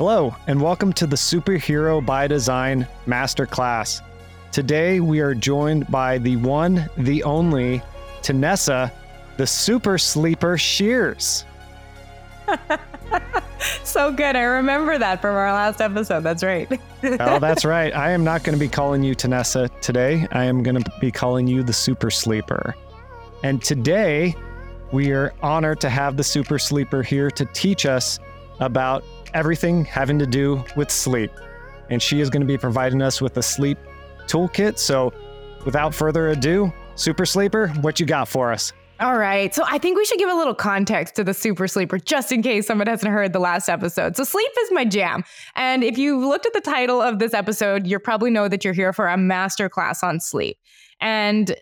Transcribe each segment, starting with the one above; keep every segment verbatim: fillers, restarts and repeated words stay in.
Hello, and welcome to the Superhero by Design Masterclass. Today, we are joined by the one, the only, Tanessa, the Super Sleeper Shears. So good. I remember that from our last episode. That's right. Oh, that's right. I am not going to be calling you Tanessa today. I am going to be calling you the Super Sleeper. And today, we are honored to have the Super Sleeper here to teach us about everything having to do with sleep. And she is going to be providing us with a sleep toolkit. So without further ado, Super Sleeper, what you got for us? All right. So I think we should give a little context to the Super Sleeper, just in case someone hasn't heard the last episode. So sleep is my jam. And if you looked at the title of this episode, you probably know that you're here for a masterclass on sleep. And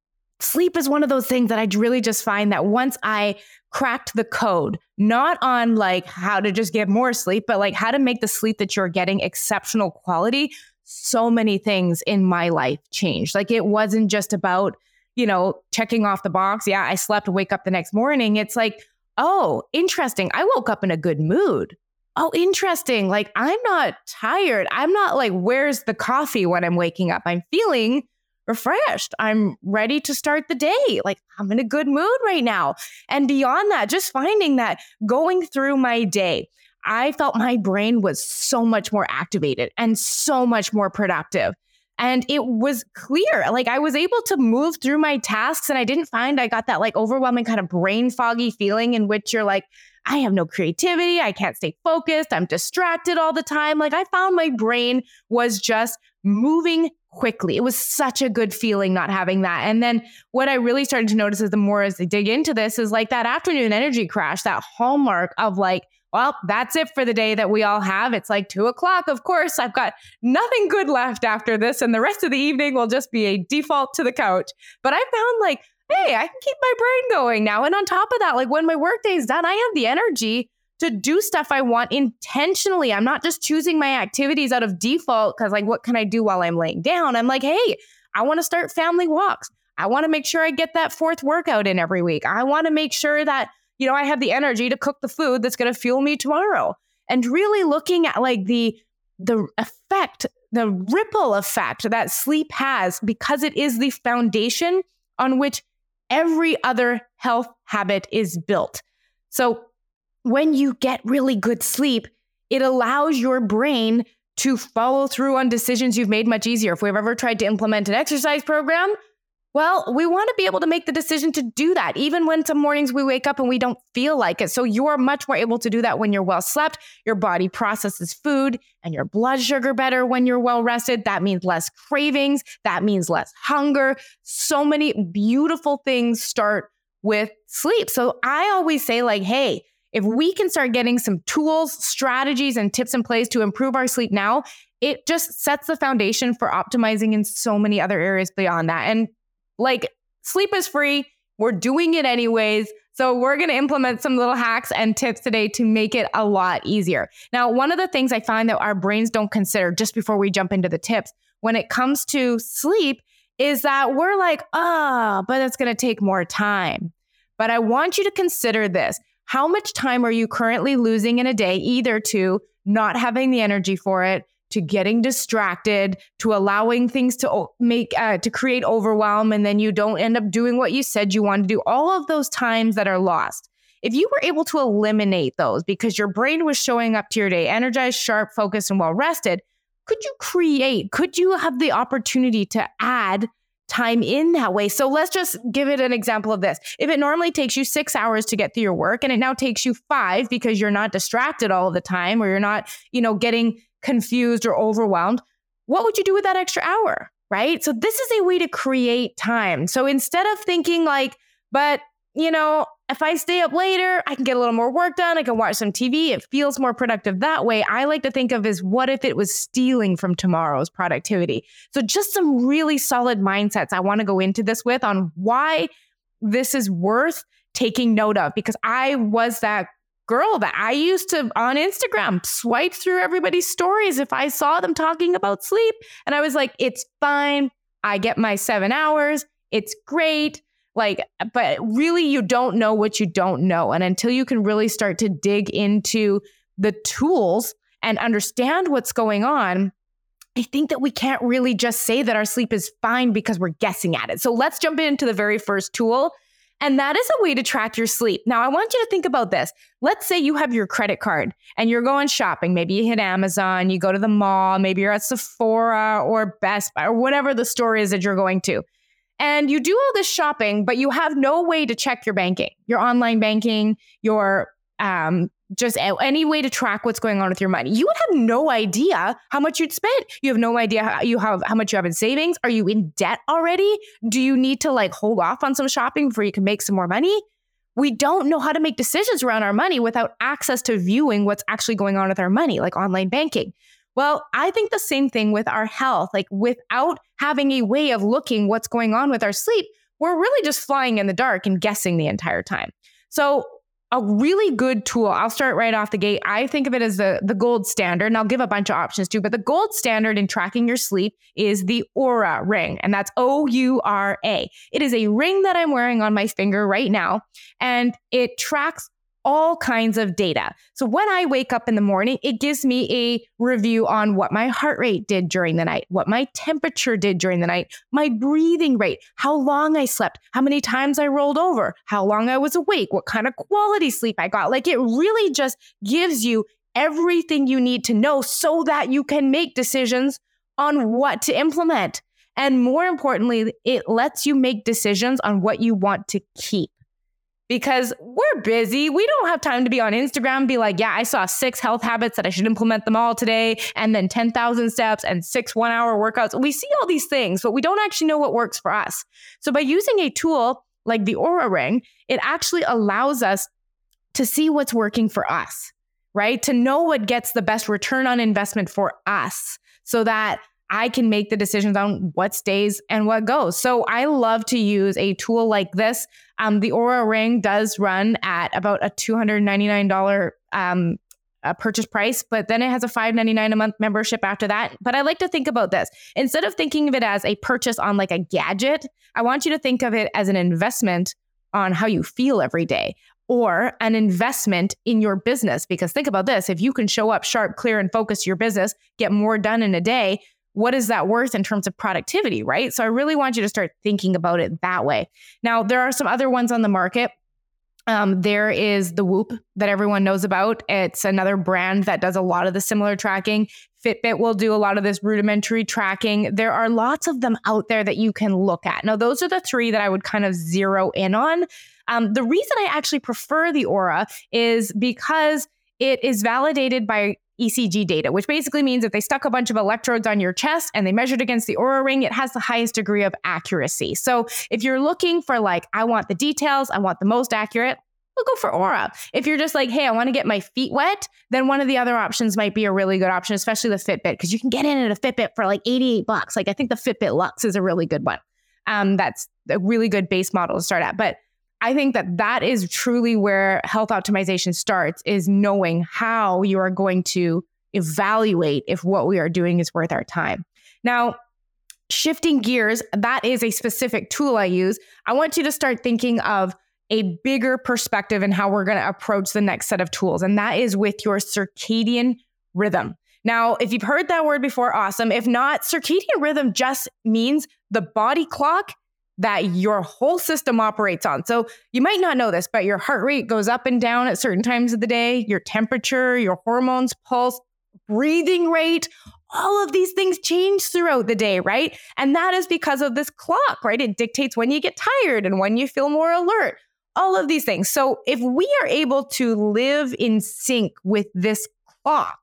sleep is one of those things that I really just find that once I cracked the code, not on like how to just get more sleep, but like how to make the sleep that you're getting exceptional quality, so many things in my life changed. Like it wasn't just about, you know, checking off the box. Yeah, I slept, wake up the next morning. It's like, oh, interesting. I woke up in a good mood. Oh, interesting. Like I'm not tired. I'm not like, where's the coffee when I'm waking up? I'm feeling refreshed. I'm ready to start the day. Like I'm in a good mood right now. And beyond that, just finding that going through my day, I felt my brain was so much more activated and so much more productive. And it was clear, like I was able to move through my tasks and I didn't find I got that like overwhelming kind of brain foggy feeling in which you're like, I have no creativity. I can't stay focused. I'm distracted all the time. Like I found my brain was just moving quickly. It was such a good feeling not having that. And then what I really started to notice is the more as I dig into this is like that afternoon energy crash, that hallmark of like, well, that's it for the day that we all have. It's like two o'clock. Of course, I've got nothing good left after this. And the rest of the evening will just be a default to the couch. But I found like, hey, I can keep my brain going now. And on top of that, like when my workday is done, I have the energy to do stuff I want intentionally. I'm not just choosing my activities out of default because like, what can I do while I'm laying down? I'm like, hey, I want to start family walks. I want to make sure I get that fourth workout in every week. I want to make sure that, you know, I have the energy to cook the food that's going to fuel me tomorrow. And really looking at like the, the effect, the ripple effect that sleep has, because it is the foundation on which every other health habit is built. So when you get really good sleep, it allows your brain to follow through on decisions you've made much easier. If we've ever tried to implement an exercise program, well, we want to be able to make the decision to do that, even when some mornings we wake up and we don't feel like it. So you're much more able to do that when you're well slept. Your body processes food and your blood sugar better when you're well rested. That means less cravings. That means less hunger. So many beautiful things start with sleep. So I always say like, hey, if we can start getting some tools, strategies, and tips in place to improve our sleep now, it just sets the foundation for optimizing in so many other areas beyond that. And like sleep is free. We're doing it anyways. So we're going to implement some little hacks and tips today to make it a lot easier. Now, one of the things I find that our brains don't consider just before we jump into the tips when it comes to sleep is that we're like, ah, oh, but it's going to take more time. But I want you to consider this. How much time are you currently losing in a day, either to not having the energy for it, to getting distracted, to allowing things to make, uh, to create overwhelm, and then you don't end up doing what you said you wanted to do, all of those times that are lost. If you were able to eliminate those because your brain was showing up to your day energized, sharp, focused, and well rested, could you create, could you have the opportunity to add time in that way? So let's just give it an example of this. If it normally takes you six hours to get through your work and it now takes you five because you're not distracted all the time or you're not, you know, getting confused or overwhelmed, what would you do with that extra hour, right? So this is a way to create time. So instead of thinking like, but, you know, if I stay up later, I can get a little more work done. I can watch some T V. It feels more productive that way. I like to think of as what if it was stealing from tomorrow's productivity? So just some really solid mindsets I want to go into this with on why this is worth taking note of, because I was that girl that I used to on Instagram swipe through everybody's stories if I saw them talking about sleep. And I was like, it's fine. I get my seven hours. It's great. Like, but really you don't know what you don't know. And until you can really start to dig into the tools and understand what's going on, I think that we can't really just say that our sleep is fine because we're guessing at it. So let's jump into the very first tool. And that is a way to track your sleep. Now, I want you to think about this. Let's say you have your credit card and you're going shopping. Maybe you hit Amazon, you go to the mall, maybe you're at Sephora or Best Buy or whatever the store is that you're going to. And you do all this shopping, but you have no way to check your banking, your online banking, your um, just any way to track what's going on with your money. You would have no idea how much you'd spent. You have no idea how you have how much you have in savings. Are you in debt already? Do you need to like hold off on some shopping before you can make some more money? We don't know how to make decisions around our money without access to viewing what's actually going on with our money, like online banking. Well, I think the same thing with our health. Like without having a way of looking what's going on with our sleep, we're really just flying in the dark and guessing the entire time. So a really good tool, I'll start right off the gate. I think of it as the, the gold standard, and I'll give a bunch of options too, but the gold standard in tracking your sleep is the Oura ring, and that's O U R A. It is a ring that I'm wearing on my finger right now, and it tracks all kinds of data. So when I wake up in the morning, it gives me a review on what my heart rate did during the night, what my temperature did during the night, my breathing rate, how long I slept, how many times I rolled over, how long I was awake, what kind of quality sleep I got. Like it really just gives you everything you need to know so that you can make decisions on what to implement. And more importantly, it lets you make decisions on what you want to keep. Because we're busy. We don't have time to be on Instagram and be like, yeah, I saw six health habits that I should implement them all today, and then ten thousand steps and six one-hour workouts. We see all these things, but we don't actually know what works for us. So by using a tool like the Oura Ring, it actually allows us to see what's working for us, right? To know what gets the best return on investment for us so that I can make the decisions on what stays and what goes. So I love to use a tool like this. Um, the Oura Ring does run at about a two hundred ninety-nine dollars um, uh, purchase price, but then it has a five hundred ninety-nine dollars a month membership after that. But I like to think about this. Instead of thinking of it as a purchase on like a gadget, I want you to think of it as an investment on how you feel every day, or an investment in your business. Because think about this, if you can show up sharp, clear, and focus your business, get more done in a day, what is that worth in terms of productivity, right? So I really want you to start thinking about it that way. Now, there are some other ones on the market. Um, there is the Whoop that everyone knows about. It's another brand that does a lot of the similar tracking. Fitbit will do a lot of this rudimentary tracking. There are lots of them out there that you can look at. Now, those are the three that I would kind of zero in on. Um, the reason I actually prefer the Oura is because it is validated by E C G data, which basically means if they stuck a bunch of electrodes on your chest and they measured against the Oura Ring, it has the highest degree of accuracy. So if you're looking for like, I want the details, I want the most accurate, we'll go for Oura. If you're just like, hey, I want to get my feet wet, then one of the other options might be a really good option, especially the Fitbit, because you can get in at a Fitbit for like eighty-eight bucks. Like I think the Fitbit Luxe is a really good one. Um, that's a really good base model to start at. But I think that that is truly where health optimization starts, is knowing how you are going to evaluate if what we are doing is worth our time. Now, shifting gears, that is a specific tool I use. I want you to start thinking of a bigger perspective in how we're going to approach the next set of tools, and that is with your circadian rhythm. Now, if you've heard that word before, awesome. If not, circadian rhythm just means the body clock that your whole system operates on. So you might not know this, but your heart rate goes up and down at certain times of the day, your temperature, your hormones, pulse, breathing rate, all of these things change throughout the day, right? And that is because of this clock, right? It dictates when you get tired and when you feel more alert, all of these things. So if we are able to live in sync with this clock,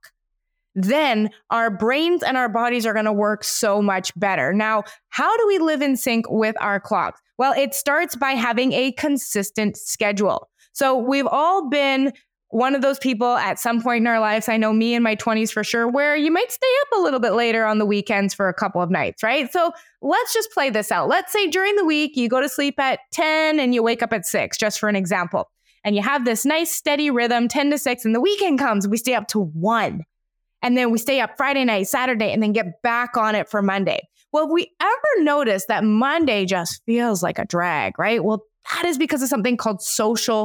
then our brains and our bodies are going to work so much better. Now, how do we live in sync with our clocks? Well, it starts by having a consistent schedule. So we've all been one of those people at some point in our lives, I know me in my twenties for sure, where you might stay up a little bit later on the weekends for a couple of nights, right? So let's just play this out. Let's say during the week, you go to sleep at ten and you wake up at six, just for an example. And you have this nice steady rhythm, ten to six, and the weekend comes, we stay up to one. And then we stay up Friday night, Saturday, and then get back on it for Monday. Well, if we ever notice that Monday just feels like a drag, right? Well, that is because of something called social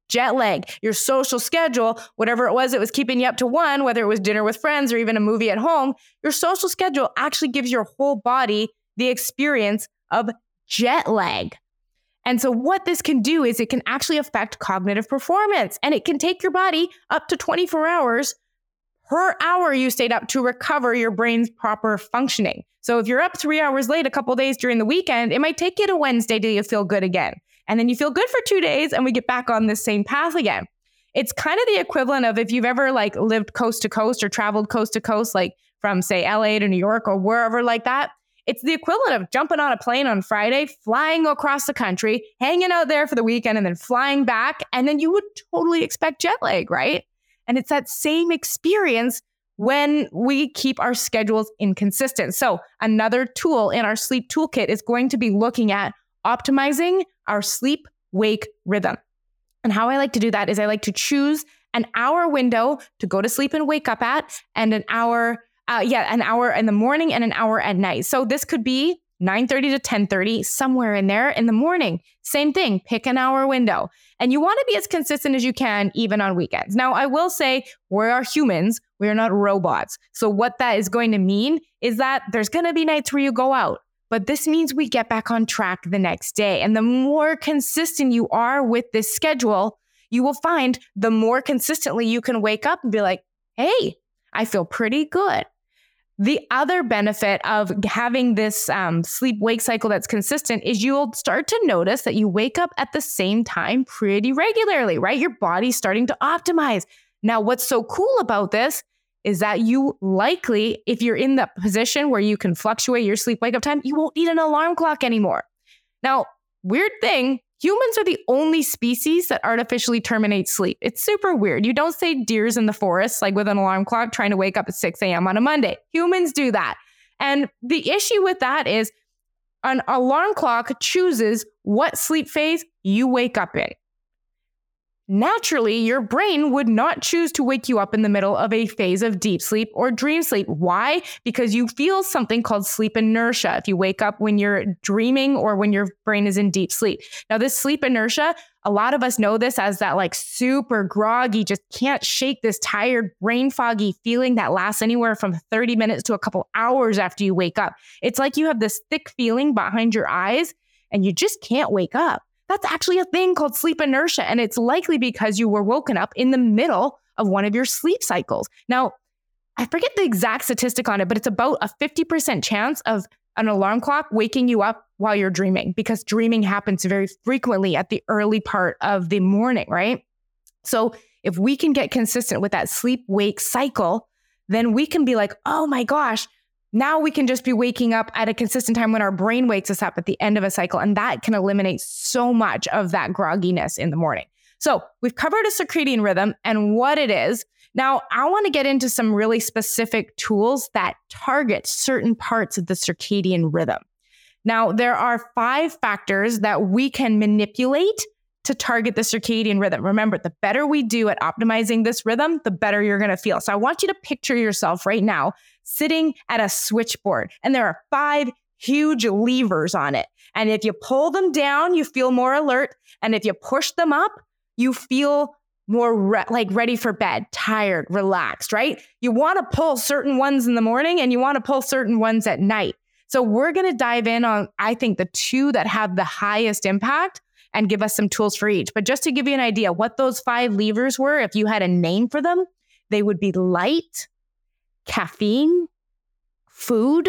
jet lag, your social schedule, whatever it was that was keeping you up to one, whether it was dinner with friends or even a movie at home, your social schedule actually gives your whole body the experience of jet lag. And so what this can do is it can actually affect cognitive performance, and it can take your body up to twenty-four hours per hour you stayed up to recover your brain's proper functioning. So if you're up three hours late a couple days during the weekend, it might take you to Wednesday till you feel good again. And then you feel good for two days and we get back on this same path again. It's kind of the equivalent of if you've ever like lived coast to coast or traveled coast to coast, like from say L A to New York or wherever like that. It's the equivalent of jumping on a plane on Friday, flying across the country, hanging out there for the weekend and then flying back. And then you would totally expect jet lag, right? And it's that same experience when we keep our schedules inconsistent. So another tool in our sleep toolkit is going to be looking at optimizing our sleep-wake rhythm. And how I like to do that is I like to choose an hour window to go to sleep and wake up at, and an hour, uh, yeah, an hour in the morning and an hour at night. So this could be nine thirty to ten thirty, somewhere in there in the morning. Same thing, pick an hour window. And you want to be as consistent as you can, even on weekends. Now, I will say we are humans, we are not robots. So what that is going to mean is that there's going to be nights where you go out, but this means we get back on track the next day. And the more consistent you are with this schedule, you will find the more consistently you can wake up and be like, hey, I feel pretty good. The other benefit of having this um, sleep-wake cycle that's consistent is you'll start to notice that you wake up at the same time pretty regularly, right? Your body's starting to optimize. Now, what's so cool about this is that you likely, if you're in the position where you can fluctuate your sleep-wake up time, you won't need an alarm clock anymore. Now, weird thing, humans are the only species that artificially terminate sleep. It's super weird. You don't see deers in the forest, like with an alarm clock, trying to wake up at six a.m. on a Monday. Humans do that. And the issue with that is an alarm clock chooses what sleep phase you wake up in. Naturally, your brain would not choose to wake you up in the middle of a phase of deep sleep or dream sleep. Why? Because you feel something called sleep inertia if you wake up when you're dreaming or when your brain is in deep sleep. Now, this sleep inertia, a lot of us know this as that like super groggy, just can't shake this tired, brain foggy feeling that lasts anywhere from thirty minutes to a couple hours after you wake up. It's like you have this thick feeling behind your eyes and you just can't wake up. That's actually a thing called sleep inertia, and it's likely because you were woken up in the middle of one of your sleep cycles. Now, I forget the exact statistic on it, but it's about a fifty percent chance of an alarm clock waking you up while you're dreaming, because dreaming happens very frequently at the early part of the morning, right? So if we can get consistent with that sleep-wake cycle, then we can be like, oh my gosh, now we can just be waking up at a consistent time when our brain wakes us up at the end of a cycle. And that can eliminate so much of that grogginess in the morning. So we've covered a circadian rhythm and what it is. Now, I want to get into some really specific tools that target certain parts of the circadian rhythm. Now, there are five factors that we can manipulate to target the circadian rhythm. Remember, the better we do at optimizing this rhythm, the better you're going to feel. So I want you to picture yourself right now sitting at a switchboard, and there are five huge levers on it. And if you pull them down, you feel more alert. And if you push them up, you feel more re- like ready for bed, tired, relaxed, right? You want to pull certain ones in the morning and you want to pull certain ones at night. So we're going to dive in on, I think, the two that have the highest impact and give us some tools for each. But just to give you an idea what those five levers were, if you had a name for them, they would be light, caffeine, food,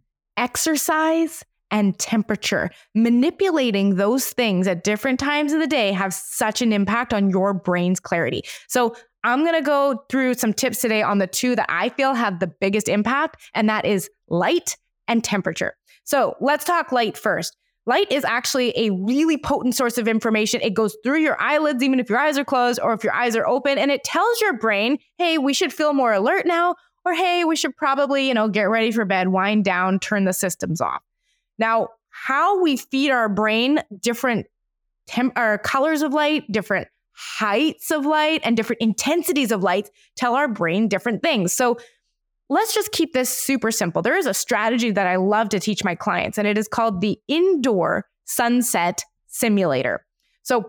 exercise, and temperature. Manipulating those things at different times of the day have such an impact on your brain's clarity. So I'm going to go through some tips today on the two that I feel have the biggest impact, and that is light and temperature. So let's talk light first. Light is actually a really potent source of information. It goes through your eyelids, even if your eyes are closed or if your eyes are open, and it tells your brain, hey, we should feel more alert now, or hey, we should probably, you know, get ready for bed, wind down, turn the systems off. Now, how we feed our brain different temp- or colors of light, different heights of light, and different intensities of light tell our brain different things. So let's just keep this super simple. There is a strategy that I love to teach my clients, and it is called the Indoor Sunset Simulator. So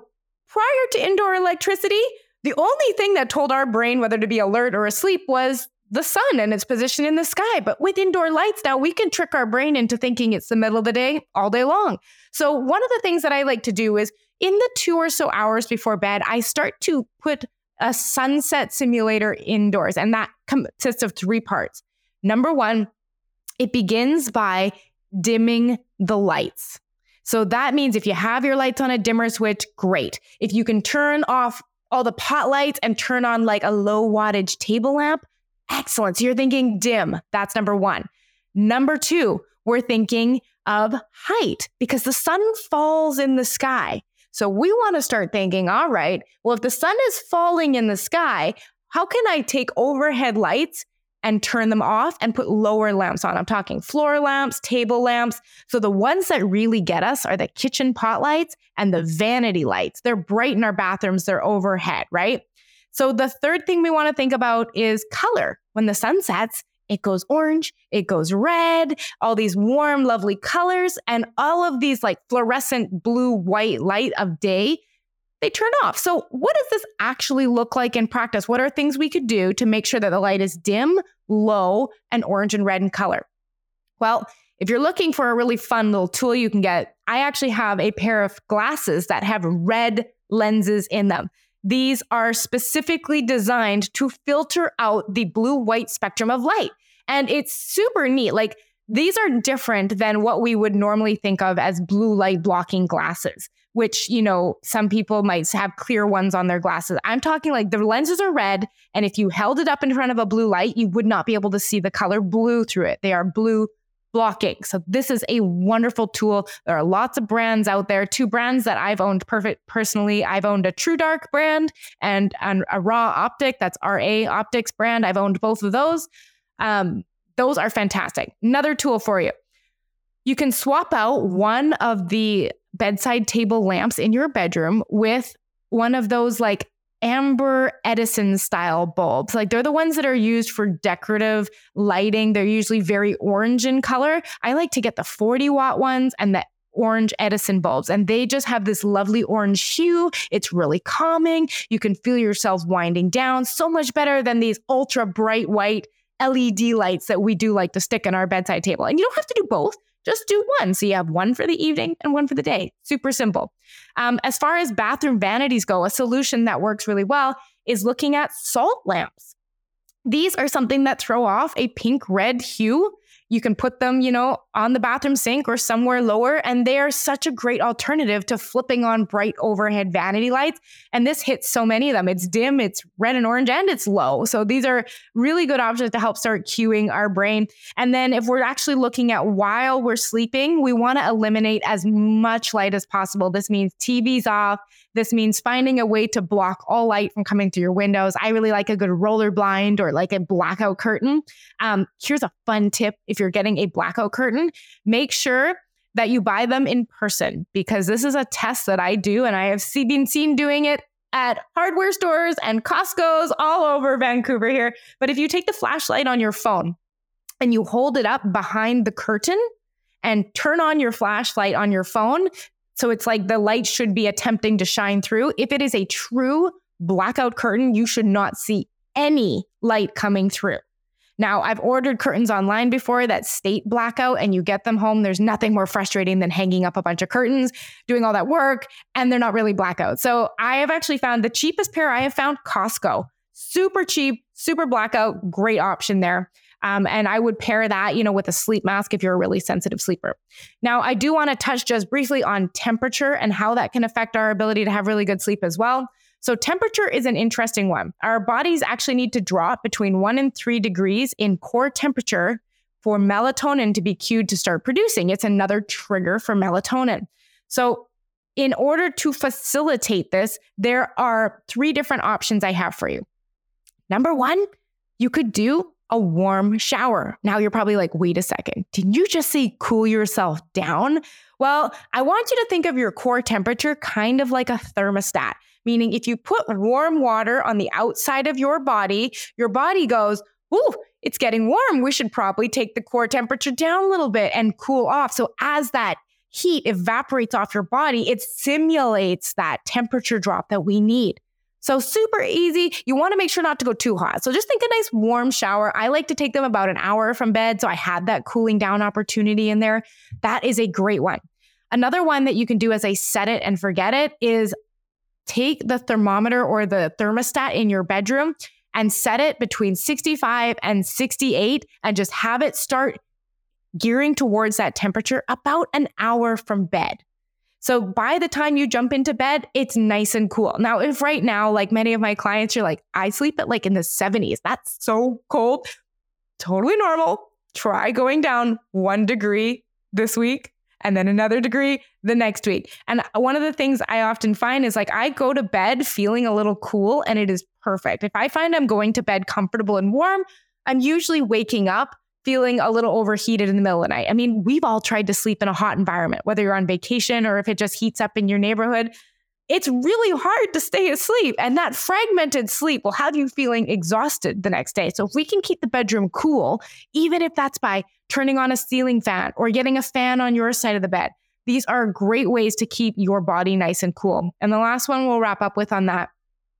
prior to indoor electricity, the only thing that told our brain whether to be alert or asleep was the sun and its position in the sky. But with indoor lights now, we can trick our brain into thinking it's the middle of the day all day long. So one of the things that I like to do is in the two or so hours before bed, I start to put a sunset simulator indoors. And that consists of three parts. Number one, it begins by dimming the lights. So that means if you have your lights on a dimmer switch, great. If you can turn off all the pot lights and turn on like a low wattage table lamp, excellent. So you're thinking dim. That's number one. Number two, we're thinking of height because the sun falls in the sky. So we want to start thinking, all right, well, if the sun is falling in the sky, how can I take overhead lights and turn them off and put lower lamps on? I'm talking floor lamps, table lamps. So the ones that really get us are the kitchen pot lights and the vanity lights. They're bright in our bathrooms. They're overhead, right? So the third thing we want to think about is color. When the sun sets, it goes orange, it goes red, all these warm, lovely colors, and all of these like fluorescent blue, white light of day, they turn off. So what does this actually look like in practice? What are things we could do to make sure that the light is dim, low, and orange and red in color? Well, if you're looking for a really fun little tool you can get, I actually have a pair of glasses that have red lenses in them. These are specifically designed to filter out the blue-white spectrum of light. And it's super neat. Like these are different than what we would normally think of as blue light blocking glasses, which, you know, some people might have clear ones on their glasses. I'm talking like the lenses are red. And if you held it up in front of a blue light, you would not be able to see the color blue through it. They are blue blocking. So this is a wonderful tool. There are lots of brands out there. Two brands that I've owned perfect personally. I've owned a True Dark brand and, and a Raw Optic. That's R A Optics brand. I've owned both of those. Um, those are fantastic. Another tool for you. You can swap out one of the bedside table lamps in your bedroom with one of those like amber Edison style bulbs. Like they're the ones that are used for decorative lighting. They're usually very orange in color. I like to get the forty watt ones and the orange Edison bulbs, and they just have this lovely orange hue. It's really calming. You can feel yourself winding down so much better than these ultra bright white L E D lights that we do like to stick on our bedside table. And you don't have to do both. Just do one. So you have one for the evening and one for the day. Super simple. Um, as far as bathroom vanities go, a solution that works really well is looking at salt lamps. These are something that throw off a pink red hue. You can put them, you know, on the bathroom sink or somewhere lower, and they are such a great alternative to flipping on bright overhead vanity lights. And this hits so many of them. It's dim, it's red and orange, and it's low. So these are really good options to help start cueing our brain. And then if we're actually looking at while we're sleeping, we want to eliminate as much light as possible. This means T Vs off. This means finding a way to block all light from coming through your windows. I really like a good roller blind or like a blackout curtain. Um, here's a fun tip. If you're getting a blackout curtain, make sure that you buy them in person, because this is a test that I do, and I have see, been seen doing it at hardware stores and Costco's all over Vancouver here. But if you take the flashlight on your phone and you hold it up behind the curtain and turn on your flashlight on your phone, so it's like the light should be attempting to shine through. If it is a true blackout curtain, you should not see any light coming through. Now, I've ordered curtains online before that state blackout, and you get them home. There's nothing more frustrating than hanging up a bunch of curtains, doing all that work, and they're not really blackout. So I have actually found the cheapest pair I have found, Costco. Super cheap, super blackout, great option there. Um, and I would pair that, you know, with a sleep mask if you're a really sensitive sleeper. Now, I do want to touch just briefly on temperature and how that can affect our ability to have really good sleep as well. So temperature is an interesting one. Our bodies actually need to drop between one and three degrees in core temperature for melatonin to be cued to start producing. It's another trigger for melatonin. So in order to facilitate this, there are three different options I have for you. Number one, you could do a warm shower. Now you're probably like, wait a second, did you just say cool yourself down? Well, I want you to think of your core temperature kind of like a thermostat, meaning if you put warm water on the outside of your body, your body goes, ooh, it's getting warm. We should probably take the core temperature down a little bit and cool off. So as that heat evaporates off your body, it simulates that temperature drop that we need. So super easy. You want to make sure not to go too hot. So just think a nice warm shower. I like to take them about an hour from bed, so I had that cooling down opportunity in there. That is a great one. Another one that you can do as a set it and forget it is take the thermometer or the thermostat in your bedroom and set it between sixty-five and sixty-eight and just have it start gearing towards that temperature about an hour from bed. So by the time you jump into bed, it's nice and cool. Now, if right now, like many of my clients, you're like, I sleep at like in the seventies. That's so cold. Totally normal. Try going down one degree this week and then another degree the next week. And one of the things I often find is like I go to bed feeling a little cool and it is perfect. If I find I'm going to bed comfortable and warm, I'm usually waking up feeling a little overheated in the middle of the night. I mean, we've all tried to sleep in a hot environment, whether you're on vacation or if it just heats up in your neighborhood. It's really hard to stay asleep. And that fragmented sleep will have you feeling exhausted the next day. So if we can keep the bedroom cool, even if that's by turning on a ceiling fan or getting a fan on your side of the bed, these are great ways to keep your body nice and cool. And the last one we'll wrap up with on that.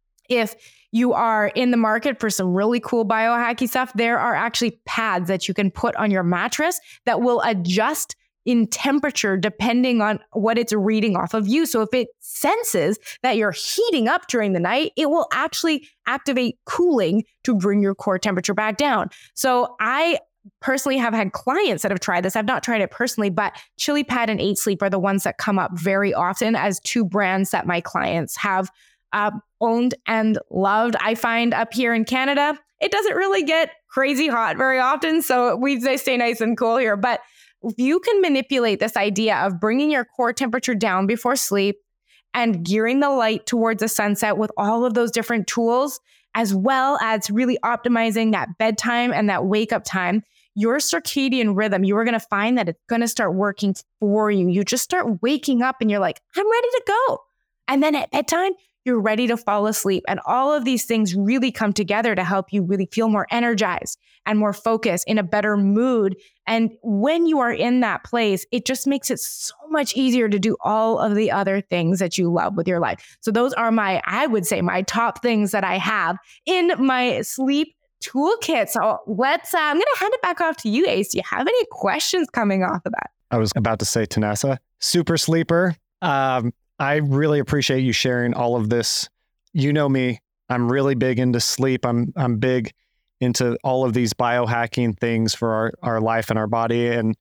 If you are in the market for some really cool biohacky stuff, there are actually pads that you can put on your mattress that will adjust in temperature depending on what it's reading off of you. So if it senses that you're heating up during the night, it will actually activate cooling to bring your core temperature back down. So I personally have had clients that have tried this. I've not tried it personally, but ChiliPad and eight Sleep are the ones that come up very often as two brands that my clients have Uh, owned and loved. I find up here in Canada, it doesn't really get crazy hot very often. So we they stay nice and cool here. But if you can manipulate this idea of bringing your core temperature down before sleep and gearing the light towards the sunset with all of those different tools, as well as really optimizing that bedtime and that wake up time, your circadian rhythm, you are going to find that it's going to start working for you. You just start waking up and you're like, I'm ready to go. And then at bedtime, you're ready to fall asleep. And all of these things really come together to help you really feel more energized and more focused, in a better mood. And when you are in that place, it just makes it so much easier to do all of the other things that you love with your life. So those are my, I would say, my top things that I have in my sleep toolkit. So let's, uh, I'm going to hand it back off to you, Ace. Do you have any questions coming off of that? I was about to say, Tanessa, super sleeper. Um, I really appreciate you sharing all of this. You know me, I'm really big into sleep. I'm I'm big into all of these biohacking things for our, our life and our body. And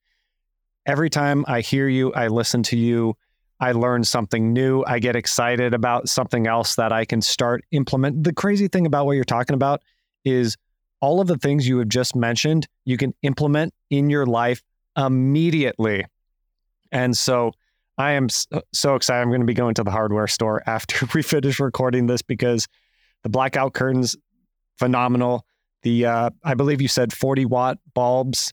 every time I hear you, I listen to you, I learn something new. I get excited about something else that I can start implement. The crazy thing about what you're talking about is all of the things you have just mentioned, you can implement in your life immediately. And so I am so excited. I'm going to be going to the hardware store after we finish recording this because the blackout curtains, phenomenal. The, uh, I believe you said forty watt bulbs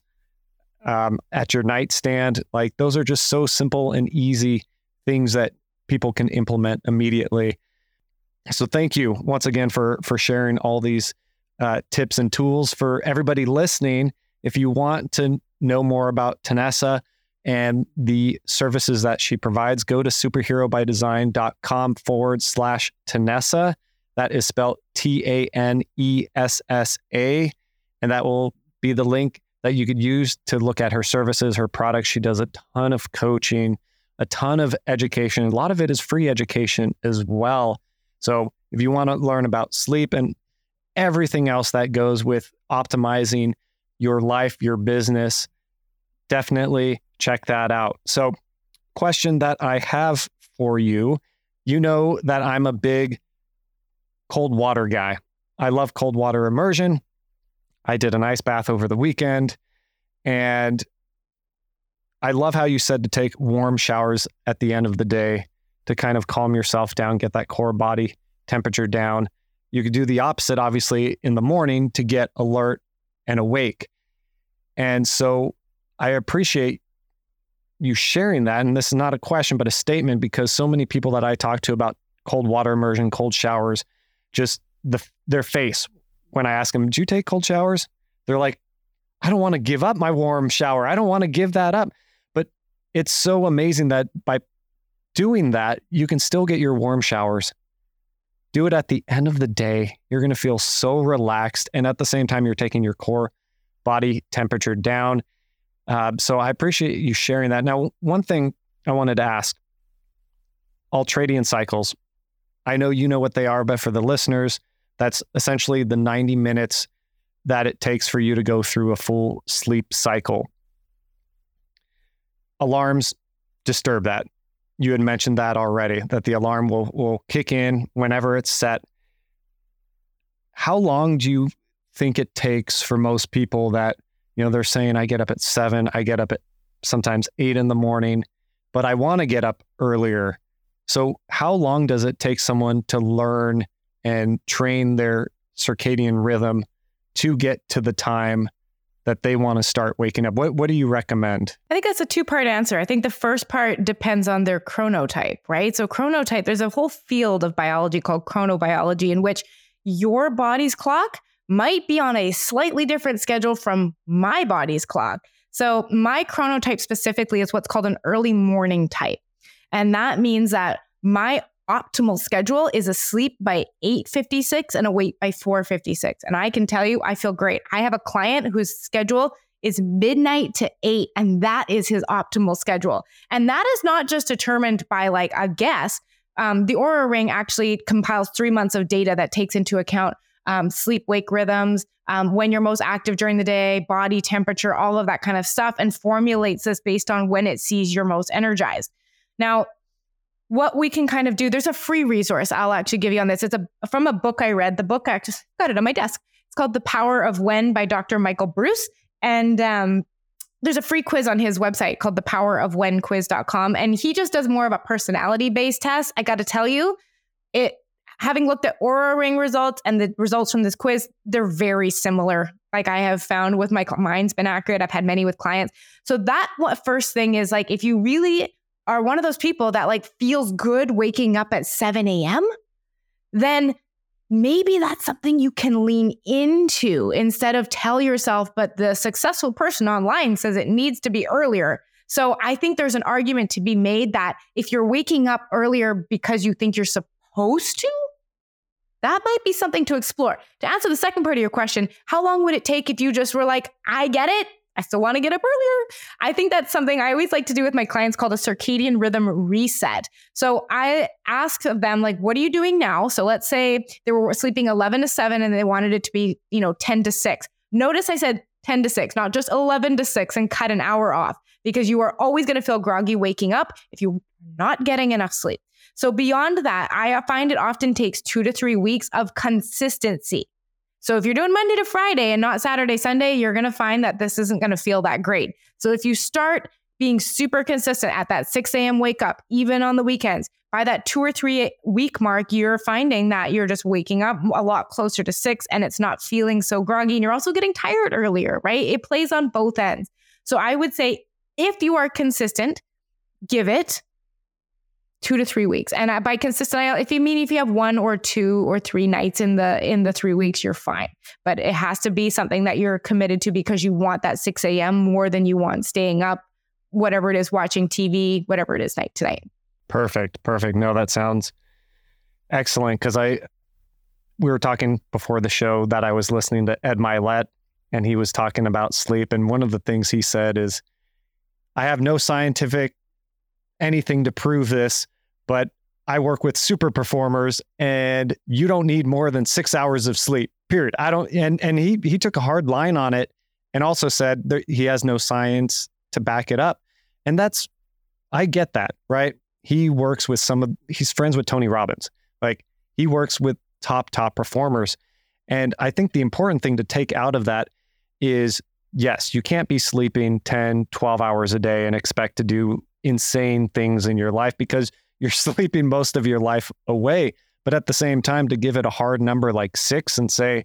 um, at your nightstand. Like those are just so simple and easy things that people can implement immediately. So thank you once again for, for sharing all these uh, tips and tools. For everybody listening, if you want to know more about Tanessa and the services that she provides, go to superherobydesign.com forward slash Tanessa. That is spelled T A N E S S A. And that will be the link that you could use to look at her services, her products. She does a ton of coaching, a ton of education. A lot of it is free education as well. So if you want to learn about sleep and everything else that goes with optimizing your life, your business, definitely check that out. So, question that I have for you, you know that I'm a big cold water guy. I love cold water immersion. I did an ice bath over the weekend, and I love how you said to take warm showers at the end of the day to kind of calm yourself down, get that core body temperature down. You could do the opposite, obviously, in the morning to get alert and awake. And so I appreciate you sharing that. And this is not a question, but a statement, because so many people that I talk to about cold water immersion, cold showers, just the their face when I ask them, do you take cold showers? They're like, I don't want to give up my warm shower. I don't want to give that up. But it's so amazing that by doing that, you can still get your warm showers. Do it at the end of the day. You're going to feel so relaxed. And at the same time, you're taking your core body temperature down. Uh, so I appreciate you sharing that. Now, one thing I wanted to ask, ultradian cycles. I know you know what they are, but for the listeners, that's essentially the ninety minutes that it takes for you to go through a full sleep cycle. Alarms disturb that. You had mentioned that already, that the alarm will, will kick in whenever it's set. How long do you think it takes for most people that, you know, they're saying, I get up at seven, I get up at sometimes eight in the morning, but I want to get up earlier. So how long does it take someone to learn and train their circadian rhythm to get to the time that they want to start waking up? What what do you recommend? I think that's a two-part answer. I think the first part depends on their chronotype, right? So chronotype, there's a whole field of biology called chronobiology in which your body's clock might be on a slightly different schedule from my body's clock. So my chronotype specifically is what's called an early morning type. And that means that my optimal schedule is asleep by eight fifty-six and awake by four fifty-six. And I can tell you, I feel great. I have a client whose schedule is midnight to eight, and that is his optimal schedule. And that is not just determined by like a guess. Um, the Oura Ring actually compiles three months of data that takes into account um, sleep-wake rhythms, um, when you're most active during the day, body temperature, all of that kind of stuff, and formulates this based on when it sees you're most energized. Now, what we can kind of do, there's a free resource I'll actually give you on this. It's a from a book I read. The book, I just got it on my desk. It's called The Power of When by Doctor Michael Breus. And um, there's a free quiz on his website called the power of when quiz dot com. And he just does more of a personality-based test. I got to tell you, it having looked at Oura Ring results and the results from this quiz, they're very similar. Like I have found with my, mine's been accurate. I've had many with clients. So that what first thing is like, if you really are one of those people that like feels good waking up at seven a.m., then maybe that's something you can lean into instead of tell yourself, but the successful person online says it needs to be earlier. So I think there's an argument to be made that if you're waking up earlier because you think you're supposed to, that might be something to explore. To answer the second part of your question, how long would it take if you just were like, I get it, I still want to get up earlier? I think that's something I always like to do with my clients called a circadian rhythm reset. So I ask them, like, what are you doing now? So let's say they were sleeping eleven to seven and they wanted it to be, you know, ten to six. Notice I said ten to six, not just eleven to six and cut an hour off, because you are always going to feel groggy waking up if you're not getting enough sleep. So beyond that, I find it often takes two to three weeks of consistency. So if you're doing Monday to Friday and not Saturday, Sunday, you're going to find that this isn't going to feel that great. So if you start being super consistent at that six a.m. wake up, even on the weekends, by that two or three week mark, you're finding that you're just waking up a lot closer to six and it's not feeling so groggy. And you're also getting tired earlier, right? It plays on both ends. So I would say if you are consistent, give it two to three weeks. And by consistent, if you mean if you have one or two or three nights in the in the three weeks, you're fine. But it has to be something that you're committed to because you want that six a.m. more than you want staying up, whatever it is, watching T V, whatever it is night to night. Perfect. Perfect. No, that sounds excellent. Because I, we were talking before the show that I was listening to Ed Milet, and he was talking about sleep. And one of the things he said is, I have no scientific anything to prove this, but I work with super performers and you don't need more than six hours of sleep, period. I don't, and, and he, he took a hard line on it and also said that he has no science to back it up. And that's, I get that, right? He works with some of, he's friends with Tony Robbins. Like he works with top, top performers. And I think the important thing to take out of that is, yes, you can't be sleeping ten, twelve hours a day and expect to do insane things in your life because you're sleeping most of your life away. But at the same time, to give it a hard number like six and say,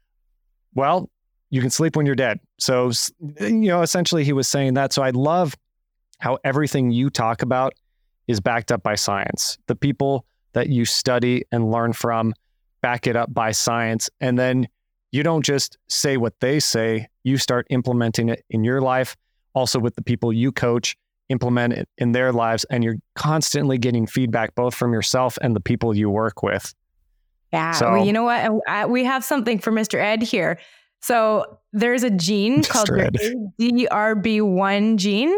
well, you can sleep when you're dead. So, you know, essentially he was saying that. So I love how everything you talk about is backed up by science. The people that you study and learn from back it up by science. And then you don't just say what they say, you start implementing it in your life, also with the people you coach, implement it in their lives, and you're constantly getting feedback both from yourself and the people you work with. Yeah, so, well, you know what? Uh, We have something for Mister Ed here. So there's a gene Mister called the Ed. A D R B one gene.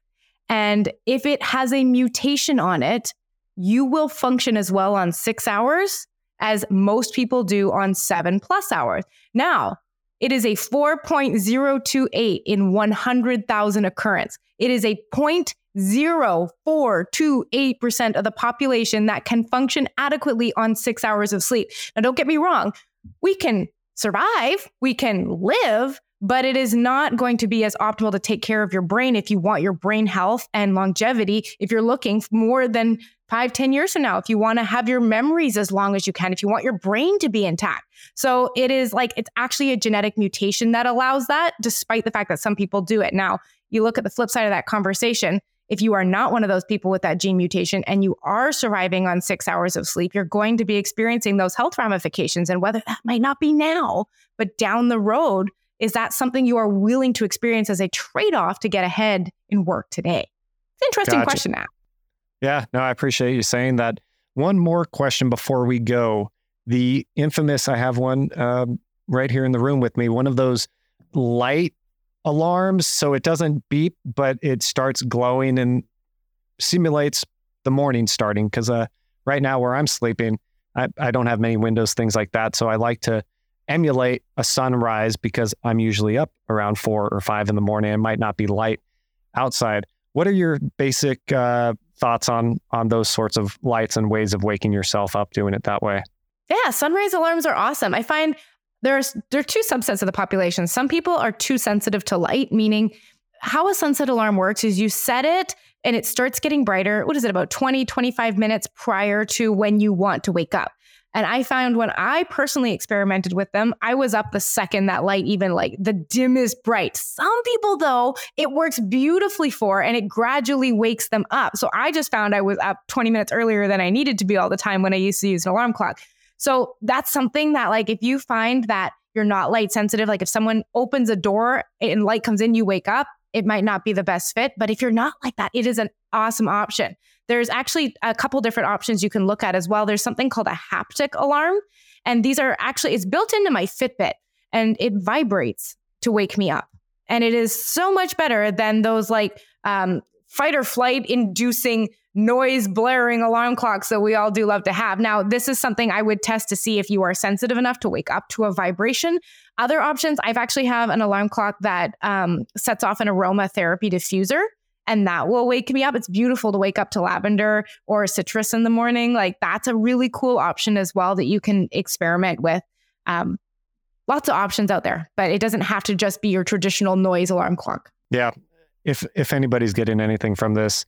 And if it has a mutation on it, you will function as well on six hours as most people do on seven plus hours. Now, it is a four point zero two eight in one hundred thousand occurrence. It is a zero point zero four two eight percent of the population that can function adequately on six hours of sleep. Now, don't get me wrong. We can survive, we can live, but it is not going to be as optimal to take care of your brain if you want your brain health and longevity. If you're looking more than five, ten years from now, if you want to have your memories as long as you can, if you want your brain to be intact. So it is like, it's actually a genetic mutation that allows that, despite the fact that some people do it. Now, you look at the flip side of that conversation. If you are not one of those people with that gene mutation and you are surviving on six hours of sleep, you're going to be experiencing those health ramifications. And whether that might not be now, but down the road, is that something you are willing to experience as a trade-off to get ahead in work today? It's an interesting Gotcha. question, Matt. Yeah, no, I appreciate you saying that. One more question before we go. The infamous, I have one um, right here in the room with me, one of those light alarms. So it doesn't beep, but it starts glowing and simulates the morning starting. Because uh, right now where I'm sleeping, I, I don't have many windows, things like that. So I like to emulate a sunrise because I'm usually up around four or five in the morning. It might not be light outside. What are your basic uh, thoughts on on those sorts of lights and ways of waking yourself up doing it that way? Yeah, sunrise alarms are awesome. I find there's there are two subsets of the population. Some people are too sensitive to light, meaning how a sunset alarm works is you set it and it starts getting brighter. What is it, about twenty, twenty-five minutes prior to when you want to wake up? And I found when I personally experimented with them, I was up the second that light, even like the dimmest bright. Some people, though, it works beautifully for, and it gradually wakes them up. So I just found I was up twenty minutes earlier than I needed to be all the time when I used to use an alarm clock. So that's something that, like, if you find that you're not light sensitive, like if someone opens a door and light comes in, you wake up, it might not be the best fit. But if you're not like that, it is an awesome option. There's actually a couple different options you can look at as well. There's something called a haptic alarm. And these are actually, it's built into my Fitbit and it vibrates to wake me up. And it is so much better than those like um, fight or flight inducing noise blaring alarm clocks that we all do love to have. Now, this is something I would test to see if you are sensitive enough to wake up to a vibration. Other options, I've actually have an alarm clock that um, sets off an aromatherapy diffuser. And that will wake me up. It's beautiful to wake up to lavender or citrus in the morning. Like that's a really cool option as well that you can experiment with. Um, lots of options out there, but it doesn't have to just be your traditional noise alarm clock. Yeah. If if anybody's getting anything from this,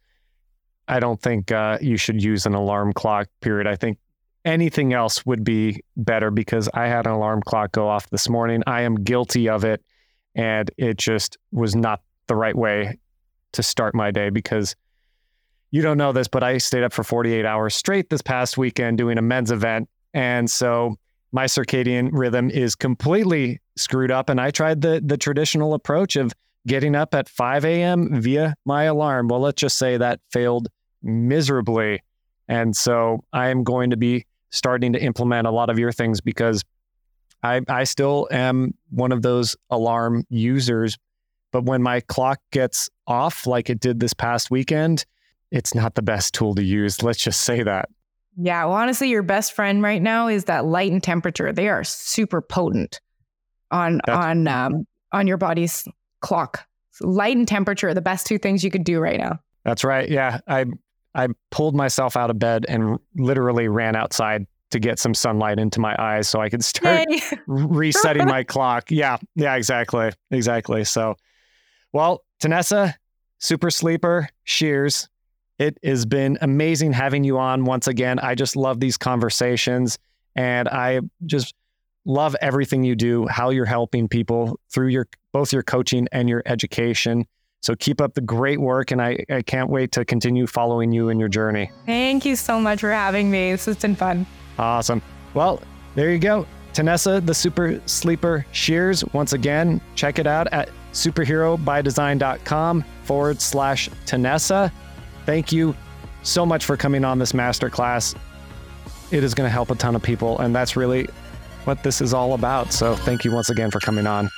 I don't think uh, you should use an alarm clock, period. I think anything else would be better because I had an alarm clock go off this morning. I am guilty of it. And it just was not the right way to start my day because you don't know this, but I stayed up for forty-eight hours straight this past weekend doing a men's event. And so my circadian rhythm is completely screwed up. And I tried the the traditional approach of getting up at five a.m. via my alarm. Well, let's just say that failed miserably. And so I am going to be starting to implement a lot of your things because I, I still am one of those alarm users. But when my clock gets off, like it did this past weekend, it's not the best tool to use. Let's just say that. Yeah. Well, honestly, your best friend right now is that light and temperature. They are super potent on That's- on um, on your body's clock. So light and temperature are the best two things you could do right now. That's right. Yeah. I I pulled myself out of bed and literally ran outside to get some sunlight into my eyes so I could start resetting my clock. Yeah. Yeah, exactly. Exactly. So, well, Tanessa, Super Sleeper, Shears, it has been amazing having you on once again. I just love these conversations and I just love everything you do, how you're helping people through your both your coaching and your education. So keep up the great work and I, I can't wait to continue following you in your journey. Thank you so much for having me. This has been fun. Awesome. Well, there you go. Tanessa, the Super Sleeper Shears. Once again, check it out at superherobydesign.com forward slash Tanessa. Thank you so much for coming on this masterclass. It is going to help a ton of people, and that's really what this is all about. So thank you once again for coming on.